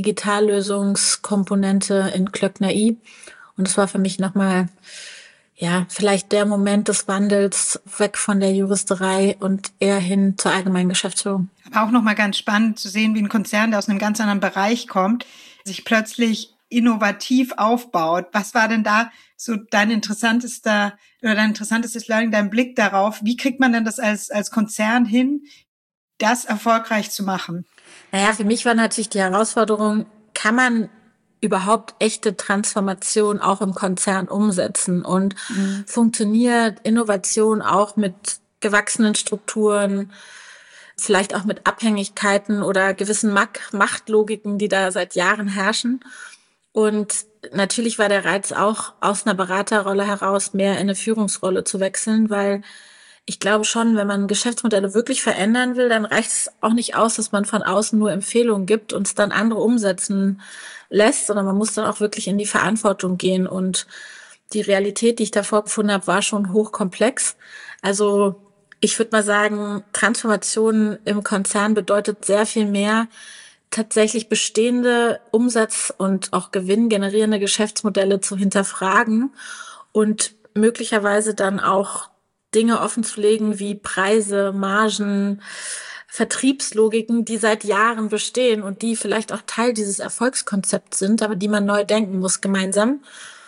Digitallösungskomponente in Klöckner I. Und es war für mich nochmal, ja, vielleicht der Moment des Wandels weg von der Juristerei und eher hin zur allgemeinen Geschäftsführung. Aber auch nochmal ganz spannend zu sehen, wie ein Konzern, der aus einem ganz anderen Bereich kommt, sich plötzlich innovativ aufbaut. Was war denn da so dein interessantestes Learning, dein Blick darauf? Wie kriegt man denn das als Konzern hin, das erfolgreich zu machen? Naja, für mich war natürlich die Herausforderung, kann man überhaupt echte Transformation auch im Konzern umsetzen und funktioniert Innovation auch mit gewachsenen Strukturen, vielleicht auch mit Abhängigkeiten oder gewissen Machtlogiken, die da seit Jahren herrschen. Und natürlich war der Reiz auch, aus einer Beraterrolle heraus mehr in eine Führungsrolle zu wechseln, weil ich glaube schon, wenn man Geschäftsmodelle wirklich verändern will, dann reicht es auch nicht aus, dass man von außen nur Empfehlungen gibt und es dann andere umsetzen lässt, sondern man muss dann auch wirklich in die Verantwortung gehen. Und die Realität, die ich da vorgefunden habe, war schon hochkomplex. Also ich würde mal sagen, Transformation im Konzern bedeutet sehr viel mehr, tatsächlich bestehende Umsatz- und auch gewinngenerierende Geschäftsmodelle zu hinterfragen und möglicherweise dann auch Dinge offenzulegen wie Preise, Margen, Vertriebslogiken, die seit Jahren bestehen und die vielleicht auch Teil dieses Erfolgskonzepts sind, aber die man neu denken muss gemeinsam.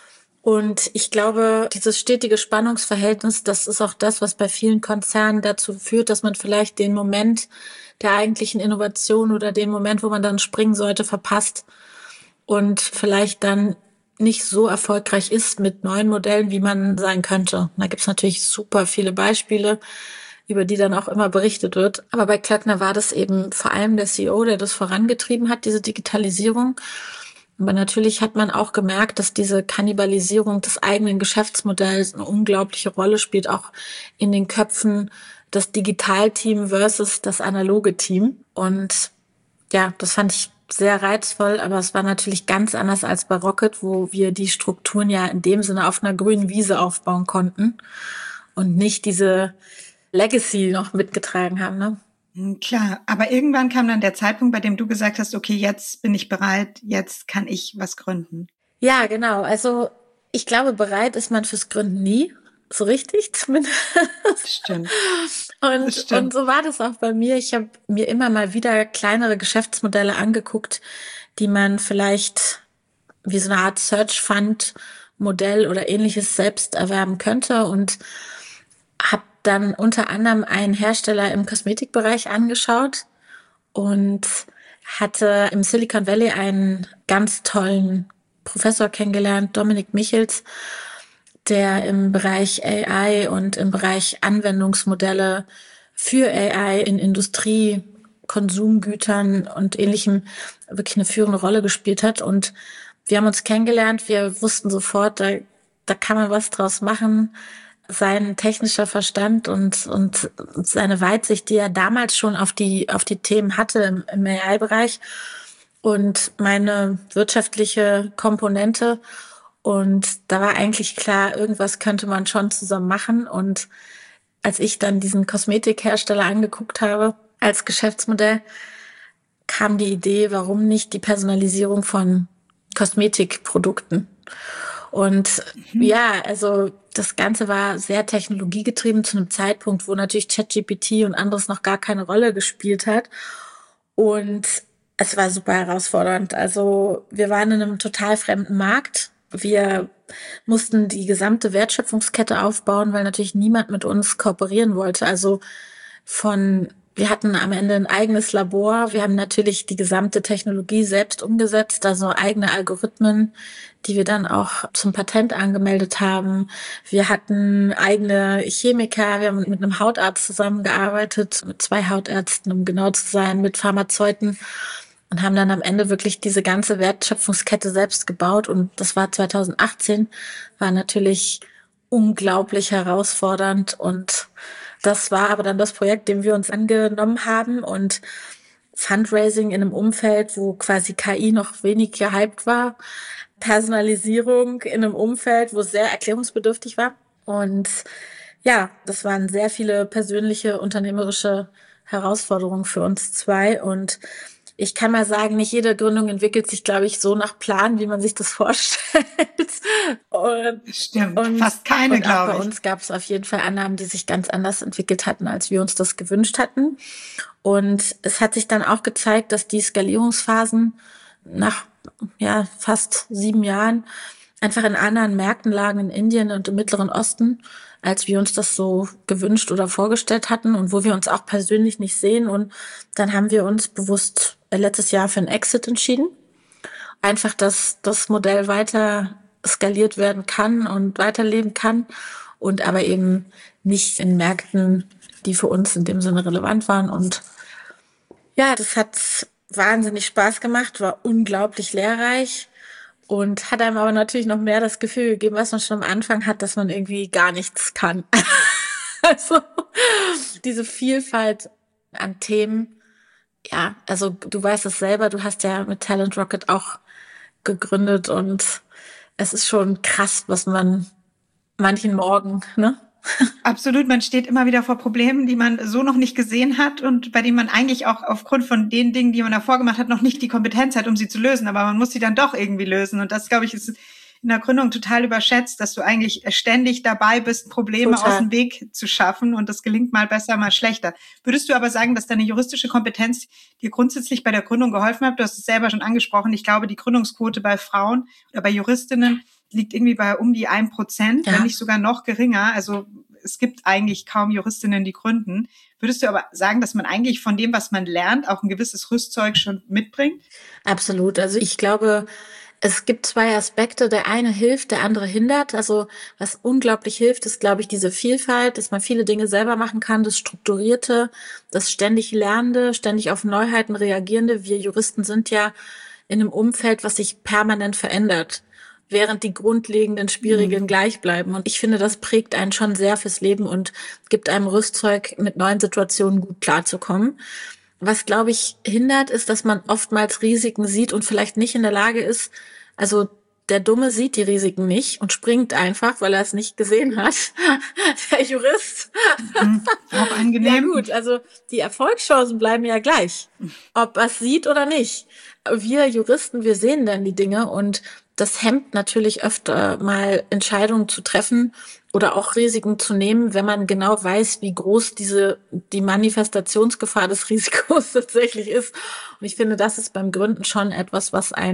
Und ich glaube, dieses stetige Spannungsverhältnis, das ist auch das, was bei vielen Konzernen dazu führt, dass man vielleicht den Moment der eigentlichen Innovation oder den Moment, wo man dann springen sollte, verpasst und vielleicht dann nicht so erfolgreich ist mit neuen Modellen, wie man sein könnte. Da gibt's natürlich super viele Beispiele, über die dann auch immer berichtet wird. Aber bei Klöckner war das eben vor allem der CEO, der das vorangetrieben hat, diese Digitalisierung. Aber natürlich hat man auch gemerkt, dass diese Kannibalisierung des eigenen Geschäftsmodells eine unglaubliche Rolle spielt, auch in den Köpfen, das Digitalteam versus das analoge Team. Und ja, das fand ich sehr reizvoll, aber es war natürlich ganz anders als bei Rocket, wo wir die Strukturen ja in dem Sinne auf einer grünen Wiese aufbauen konnten und nicht diese Legacy noch mitgetragen haben, ne? Klar, aber irgendwann kam dann der Zeitpunkt, bei dem du gesagt hast, okay, jetzt bin ich bereit, jetzt kann ich was gründen. Ja, genau. Also ich glaube, bereit ist man fürs Gründen nie. So richtig zumindest. Stimmt. Und so war das auch bei mir. Ich habe mir immer mal wieder kleinere Geschäftsmodelle angeguckt, die man vielleicht wie so eine Art Search Fund Modell oder ähnliches selbst erwerben könnte und habe dann unter anderem einen Hersteller im Kosmetikbereich angeschaut und hatte im Silicon Valley einen ganz tollen Professor kennengelernt, Dominik Michels, der im Bereich AI und im Bereich Anwendungsmodelle für AI in Industrie, Konsumgütern und Ähnlichem wirklich eine führende Rolle gespielt hat. Und wir haben uns kennengelernt, wir wussten sofort, da kann man was draus machen. Sein technischer Verstand und seine Weitsicht, die er damals schon auf die Themen hatte im AI-Bereich und meine wirtschaftliche Komponente. Und da war eigentlich klar, irgendwas könnte man schon zusammen machen. Und als ich dann diesen Kosmetikhersteller angeguckt habe als Geschäftsmodell, kam die Idee, warum nicht die Personalisierung von Kosmetikprodukten. Und ja, also das Ganze war sehr technologiegetrieben zu einem Zeitpunkt, wo natürlich ChatGPT und anderes noch gar keine Rolle gespielt hat. Und es war super herausfordernd. Also wir waren in einem total fremden Markt. Wir mussten die gesamte Wertschöpfungskette aufbauen, weil natürlich niemand mit uns kooperieren wollte. Also wir hatten am Ende ein eigenes Labor. Wir haben natürlich die gesamte Technologie selbst umgesetzt, also eigene Algorithmen, die wir dann auch zum Patent angemeldet haben. Wir hatten eigene Chemiker. Wir haben mit einem Hautarzt zusammengearbeitet, mit 2 Hautärzten, um genau zu sein, mit Pharmazeuten und haben dann am Ende wirklich diese ganze Wertschöpfungskette selbst gebaut. Und das war 2018, war natürlich unglaublich herausfordernd und das war aber dann das Projekt, dem wir uns angenommen haben und Fundraising in einem Umfeld, wo quasi KI noch wenig gehypt war, Personalisierung in einem Umfeld, wo es sehr erklärungsbedürftig war. Und Ja, das waren sehr viele persönliche, unternehmerische Herausforderungen für uns zwei. Und ich kann mal sagen, nicht jede Gründung entwickelt sich, glaube ich, so nach Plan, wie man sich das vorstellt. Und, Stimmt, und, fast keine, und auch bei glaube ich. uns gab es auf jeden Fall Annahmen, die sich ganz anders entwickelt hatten, als wir uns das gewünscht hatten. Und es hat sich dann auch gezeigt, dass die Skalierungsphasen nach fast 7 Jahren einfach in anderen Märkten lagen, in Indien und im Mittleren Osten, als wir uns das so gewünscht oder vorgestellt hatten und wo wir uns auch persönlich nicht sehen. Und dann haben wir uns bewusst letztes Jahr für einen Exit entschieden. Einfach, dass das Modell weiter skaliert werden kann und weiterleben kann und aber eben nicht in Märkten, die für uns in dem Sinne relevant waren. Und ja, das hat wahnsinnig Spaß gemacht, war unglaublich lehrreich und hat einem aber natürlich noch mehr das Gefühl gegeben, was man schon am Anfang hat, dass man irgendwie gar nichts kann. Also diese Vielfalt an Themen, ja, also du weißt es selber, du hast ja mit Talent Rocket auch gegründet und es ist schon krass, was man manchen Morgen, ne? Absolut, man steht immer wieder vor Problemen, die man so noch nicht gesehen hat und bei denen man eigentlich auch aufgrund von den Dingen, die man davor gemacht hat, noch nicht die Kompetenz hat, um sie zu lösen. Aber man muss sie dann doch irgendwie lösen. Und das, glaube ich, ist in der Gründung total überschätzt, dass du eigentlich ständig dabei bist, Probleme aus dem Weg zu schaffen. Und das gelingt mal besser, mal schlechter. Würdest du aber sagen, dass deine juristische Kompetenz dir grundsätzlich bei der Gründung geholfen hat? Du hast es selber schon angesprochen. Ich glaube, die Gründungsquote bei Frauen oder bei Juristinnen liegt irgendwie bei um die 1%, wenn nicht sogar noch geringer. Also es gibt eigentlich kaum Juristinnen, die gründen. Würdest du aber sagen, dass man eigentlich von dem, was man lernt, auch ein gewisses Rüstzeug schon mitbringt? Absolut. Also ich glaube, es gibt zwei Aspekte. Der eine hilft, der andere hindert. Also was unglaublich hilft, ist, glaube ich, diese Vielfalt, dass man viele Dinge selber machen kann, das Strukturierte, das ständig Lernende, ständig auf Neuheiten reagierende. Wir Juristen sind ja in einem Umfeld, was sich permanent verändert, während die grundlegenden Spielregeln gleich bleiben. Und ich finde, das prägt einen schon sehr fürs Leben und gibt einem Rüstzeug, mit neuen Situationen gut klarzukommen. Was, glaube ich, hindert, ist, dass man oftmals Risiken sieht und vielleicht nicht in der Lage ist, also der Dumme sieht die Risiken nicht und springt einfach, weil er es nicht gesehen hat. Der Jurist. Auch angenehm. Ja gut, also die Erfolgschancen bleiben ja gleich, ob er es sieht oder nicht. Wir Juristen, wir sehen dann die Dinge und das hemmt natürlich öfter mal Entscheidungen zu treffen oder auch Risiken zu nehmen, wenn man genau weiß, wie groß die Manifestationsgefahr des Risikos tatsächlich ist. Und ich finde, das ist beim Gründen schon etwas,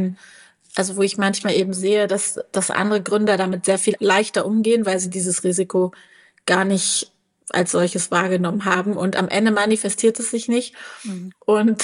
also wo ich manchmal eben sehe, dass andere Gründer damit sehr viel leichter umgehen, weil sie dieses Risiko gar nicht als solches wahrgenommen haben. Und am Ende manifestiert es sich nicht. Und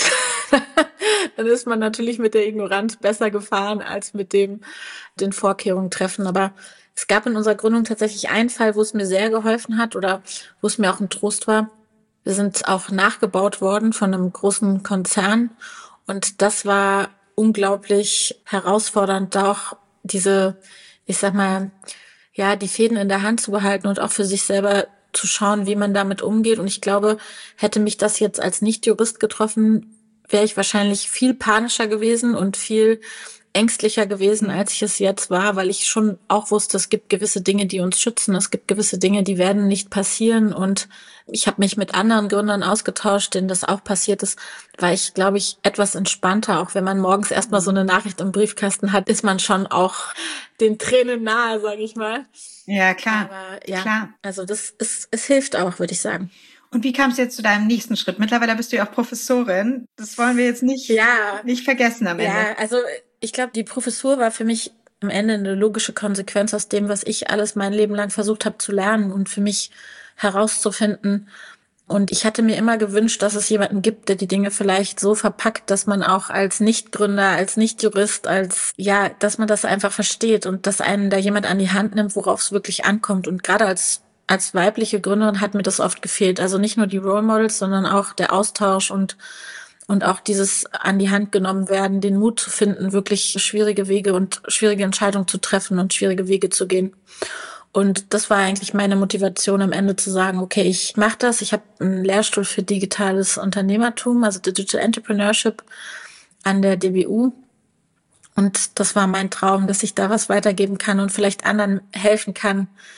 dann ist man natürlich mit der Ignoranz besser gefahren als mit den Vorkehrungen treffen. Aber es gab in unserer Gründung tatsächlich einen Fall, wo es mir sehr geholfen hat oder wo es mir auch ein Trost war. Wir sind auch nachgebaut worden von einem großen Konzern. Und das war unglaublich herausfordernd, da auch diese, ich sag mal, ja, die Fäden in der Hand zu behalten und auch für sich selber zu schauen, wie man damit umgeht. Und ich glaube, hätte mich das jetzt als Nicht-Jurist getroffen, wäre ich wahrscheinlich viel panischer gewesen und viel ängstlicher gewesen, als ich es jetzt war, weil ich schon auch wusste, es gibt gewisse Dinge, die uns schützen, es gibt gewisse Dinge, die werden nicht passieren. Und ich habe mich mit anderen Gründern ausgetauscht, denen das auch passiert ist, war ich, glaube ich, etwas entspannter. Auch wenn man morgens erstmal so eine Nachricht im Briefkasten hat, ist man schon auch den Tränen nahe, sage ich mal. Ja, klar. Aber ja, klar. Also es hilft auch, würde ich sagen. Und wie kam es jetzt zu deinem nächsten Schritt? Mittlerweile bist du ja auch Professorin. Das wollen wir jetzt nicht vergessen am Ende. Ja, also ich glaube, die Professur war für mich am Ende eine logische Konsequenz aus dem, was ich alles mein Leben lang versucht habe zu lernen und für mich herauszufinden. Und ich hatte mir immer gewünscht, dass es jemanden gibt, der die Dinge vielleicht so verpackt, dass man auch als Nichtgründer, als Nichtjurist, dass man das einfach versteht und dass einen da jemand an die Hand nimmt, worauf es wirklich ankommt. Und gerade als weibliche Gründerin hat mir das oft gefehlt. Also nicht nur die Role Models, sondern auch der Austausch und auch dieses an die Hand genommen werden, den Mut zu finden, wirklich schwierige Wege und schwierige Entscheidungen zu treffen und schwierige Wege zu gehen. Und das war eigentlich meine Motivation am Ende zu sagen, okay, ich mache das. Ich habe einen Lehrstuhl für digitales Unternehmertum, also Digital Entrepreneurship an der DBU. Und das war mein Traum, dass ich da was weitergeben kann und vielleicht anderen helfen kann,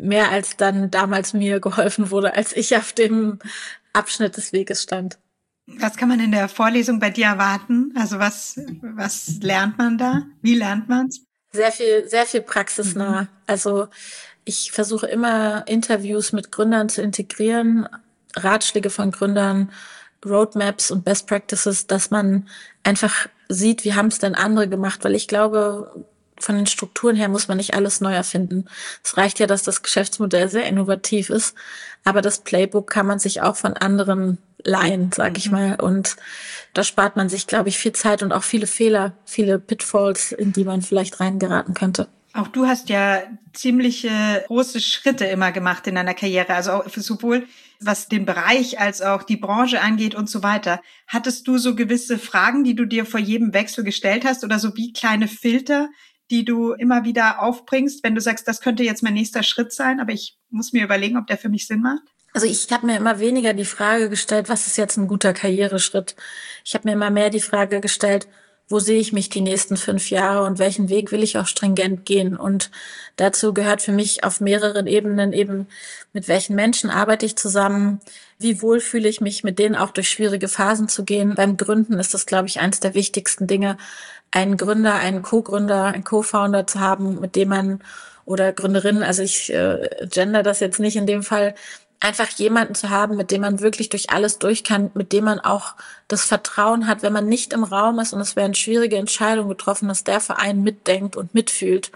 mehr als dann damals mir geholfen wurde, als ich auf dem Abschnitt des Weges stand. Was kann man in der Vorlesung bei dir erwarten? Also was lernt man da? Wie lernt man's? Sehr viel praxisnah. Also ich versuche immer Interviews mit Gründern zu integrieren, Ratschläge von Gründern, Roadmaps und Best Practices, dass man einfach sieht, wie haben es denn andere gemacht, weil ich glaube, von den Strukturen her muss man nicht alles neu erfinden. Es reicht ja, dass das Geschäftsmodell sehr innovativ ist, aber das Playbook kann man sich auch von anderen leihen, sag ich mal. Und da spart man sich, glaube ich, viel Zeit und auch viele Fehler, viele Pitfalls, in die man vielleicht reingeraten könnte. Auch du hast ja ziemliche große Schritte immer gemacht in deiner Karriere, also auch sowohl was den Bereich als auch die Branche angeht und so weiter. Hattest du so gewisse Fragen, die du dir vor jedem Wechsel gestellt hast oder so wie kleine Filter, die du immer wieder aufbringst, wenn du sagst, das könnte jetzt mein nächster Schritt sein, aber ich muss mir überlegen, ob der für mich Sinn macht? Also ich habe mir immer weniger die Frage gestellt, was ist jetzt ein guter Karriereschritt? Ich habe mir immer mehr die Frage gestellt, wo sehe ich mich die nächsten 5 Jahre und welchen Weg will ich auch stringent gehen? Und dazu gehört für mich auf mehreren Ebenen eben, mit welchen Menschen arbeite ich zusammen? Wie wohl fühle ich mich, mit denen auch durch schwierige Phasen zu gehen? Beim Gründen ist das, glaube ich, eines der wichtigsten Dinge, einen Gründer, einen Co-Gründer, einen Co-Founder zu haben, mit dem man oder Gründerin, also ich gender das jetzt nicht in dem Fall, einfach jemanden zu haben, mit dem man wirklich durch alles durch kann, mit dem man auch das Vertrauen hat, wenn man nicht im Raum ist und es werden schwierige Entscheidungen getroffen, dass der Verein mitdenkt und mitfühlt.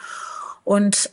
Und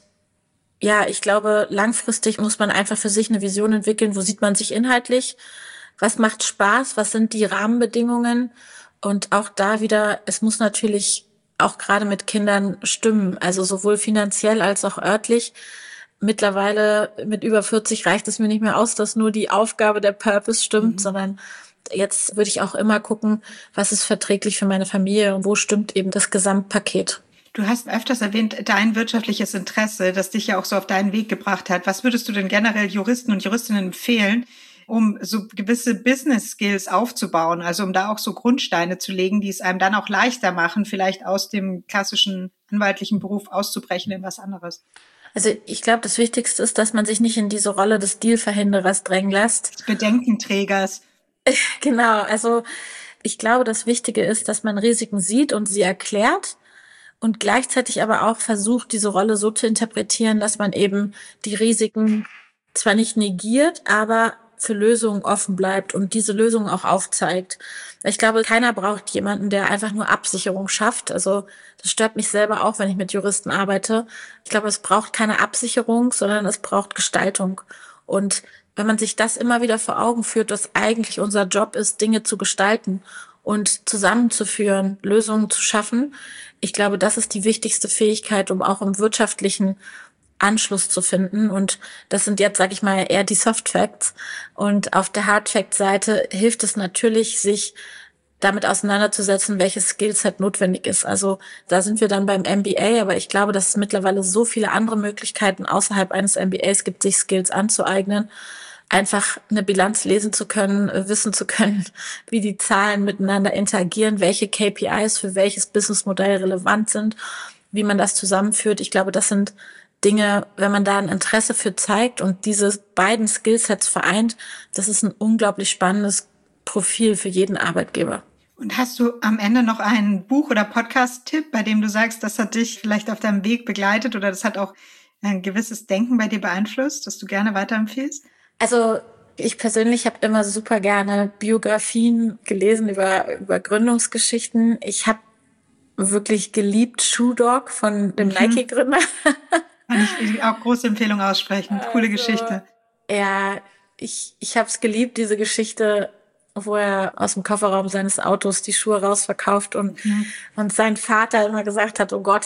ja, ich glaube, langfristig muss man einfach für sich eine Vision entwickeln, wo sieht man sich inhaltlich, was macht Spaß, was sind die Rahmenbedingungen und auch da wieder, es muss natürlich auch gerade mit Kindern stimmen, also sowohl finanziell als auch örtlich. Mittlerweile mit über 40 reicht es mir nicht mehr aus, dass nur die Aufgabe, der Purpose stimmt, sondern jetzt würde ich auch immer gucken, was ist verträglich für meine Familie und wo stimmt eben das Gesamtpaket. Du hast öfters erwähnt, dein wirtschaftliches Interesse, das dich ja auch so auf deinen Weg gebracht hat. Was würdest du denn generell Juristen und Juristinnen empfehlen, um so gewisse Business Skills aufzubauen, also um da auch so Grundsteine zu legen, die es einem dann auch leichter machen, vielleicht aus dem klassischen anwaltlichen Beruf auszubrechen in was anderes? Also ich glaube, das Wichtigste ist, dass man sich nicht in diese Rolle des Dealverhinderers drängen lässt. Des Bedenkenträgers. Genau, also ich glaube, das Wichtige ist, dass man Risiken sieht und sie erklärt und gleichzeitig aber auch versucht, diese Rolle so zu interpretieren, dass man eben die Risiken zwar nicht negiert, aber für Lösungen offen bleibt und diese Lösungen auch aufzeigt. Ich glaube, keiner braucht jemanden, der einfach nur Absicherung schafft. Also das stört mich selber auch, wenn ich mit Juristen arbeite. Ich glaube, es braucht keine Absicherung, sondern es braucht Gestaltung. Und wenn man sich das immer wieder vor Augen führt, dass eigentlich unser Job ist, Dinge zu gestalten und zusammenzuführen, Lösungen zu schaffen, ich glaube, das ist die wichtigste Fähigkeit, um auch im wirtschaftlichen Anschluss zu finden. Und das sind jetzt, sage ich mal, eher die Soft Facts. Und auf der Hard Fact Seite hilft es natürlich, sich damit auseinanderzusetzen, welches Skillset notwendig ist. Also da sind wir dann beim MBA, aber ich glaube, dass es mittlerweile so viele andere Möglichkeiten außerhalb eines MBAs gibt, sich Skills anzueignen. Einfach eine Bilanz lesen zu können, wissen zu können, wie die Zahlen miteinander interagieren, welche KPIs für welches Businessmodell relevant sind, wie man das zusammenführt. Ich glaube, das sind Dinge, wenn man da ein Interesse für zeigt und diese beiden Skillsets vereint, das ist ein unglaublich spannendes Profil für jeden Arbeitgeber. Und hast du am Ende noch einen Buch- oder Podcast-Tipp, bei dem du sagst, das hat dich vielleicht auf deinem Weg begleitet oder das hat auch ein gewisses Denken bei dir beeinflusst, das du gerne weiterempfiehlst? Also ich persönlich habe immer super gerne Biografien gelesen über Gründungsgeschichten. Ich habe wirklich geliebt Shoe Dog von dem Nike-Gründer. Kann ich auch große Empfehlung aussprechen. Coole Geschichte. Ja, ich habe es geliebt, diese Geschichte, wo er aus dem Kofferraum seines Autos die Schuhe rausverkauft und sein Vater immer gesagt hat, oh Gott,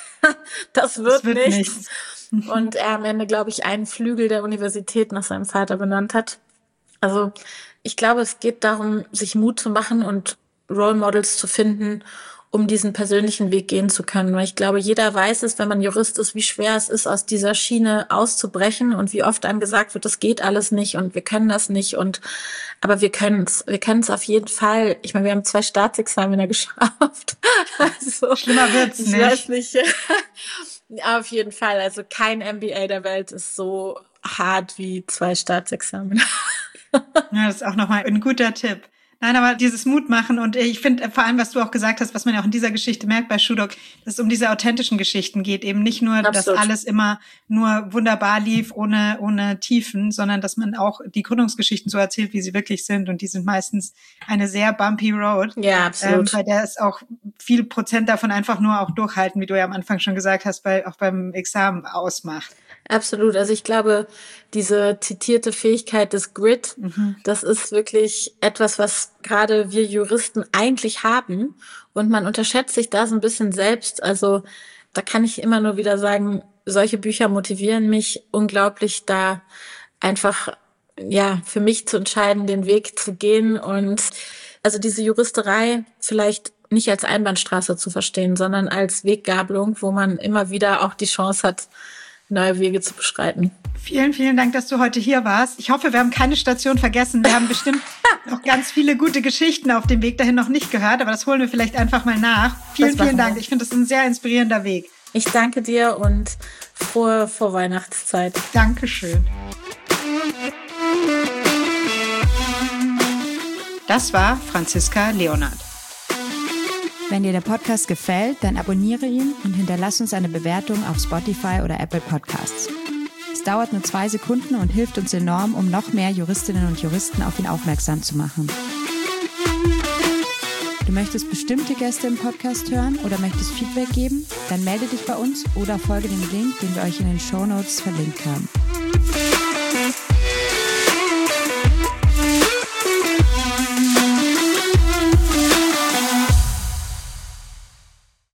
das wird nichts. Und er am Ende, glaube ich, einen Flügel der Universität nach seinem Vater benannt hat. Also ich glaube, es geht darum, sich Mut zu machen und Role Models zu finden um diesen persönlichen Weg gehen zu können. Weil ich glaube, jeder weiß es, wenn man Jurist ist, wie schwer es ist, aus dieser Schiene auszubrechen und wie oft einem gesagt wird, das geht alles nicht und wir können das nicht. Aber wir können es auf jeden Fall. Ich meine, wir haben 2 Staatsexaminer geschafft. Also, schlimmer wird's nicht. Ich weiß nicht. Auf jeden Fall. Also kein MBA der Welt ist so hart wie 2 Staatsexaminer. Ja, das ist auch nochmal ein guter Tipp. Nein, aber dieses Mut machen und ich finde vor allem, was du auch gesagt hast, was man ja auch in dieser Geschichte merkt bei Shudok, dass es um diese authentischen Geschichten geht. Eben nicht nur, Absolut. dass alles immer nur wunderbar lief, ohne Tiefen, sondern dass man auch die Gründungsgeschichten so erzählt, wie sie wirklich sind. Und die sind meistens eine sehr bumpy road. Ja, absolut. Bei der ist auch viel Prozent davon einfach nur auch durchhalten, wie du ja am Anfang schon gesagt hast, auch beim Examen ausmacht. Absolut. Also ich glaube, diese zitierte Fähigkeit des Grit, das ist wirklich etwas, was gerade wir Juristen eigentlich haben. Und man unterschätzt sich da so ein bisschen selbst. Also da kann ich immer nur wieder sagen, solche Bücher motivieren mich unglaublich, da einfach, ja, für mich zu entscheiden, den Weg zu gehen. Und also diese Juristerei vielleicht nicht als Einbahnstraße zu verstehen, sondern als Weggabelung, wo man immer wieder auch die Chance hat, neue Wege zu beschreiten. Vielen, vielen Dank, dass du heute hier warst. Ich hoffe, wir haben keine Station vergessen. Wir haben bestimmt noch ganz viele gute Geschichten auf dem Weg dahin noch nicht gehört, aber das holen wir vielleicht einfach mal nach. Vielen, vielen Dank. Ich finde, das ist ein sehr inspirierender Weg. Ich danke dir und frohe Vorweihnachtszeit. Dankeschön. Das war Franziska Leonard. Wenn dir der Podcast gefällt, dann abonniere ihn und hinterlass uns eine Bewertung auf Spotify oder Apple Podcasts. Es dauert nur 2 Sekunden und hilft uns enorm, um noch mehr Juristinnen und Juristen auf ihn aufmerksam zu machen. Du möchtest bestimmte Gäste im Podcast hören oder möchtest Feedback geben? Dann melde dich bei uns oder folge dem Link, den wir euch in den Shownotes verlinkt haben.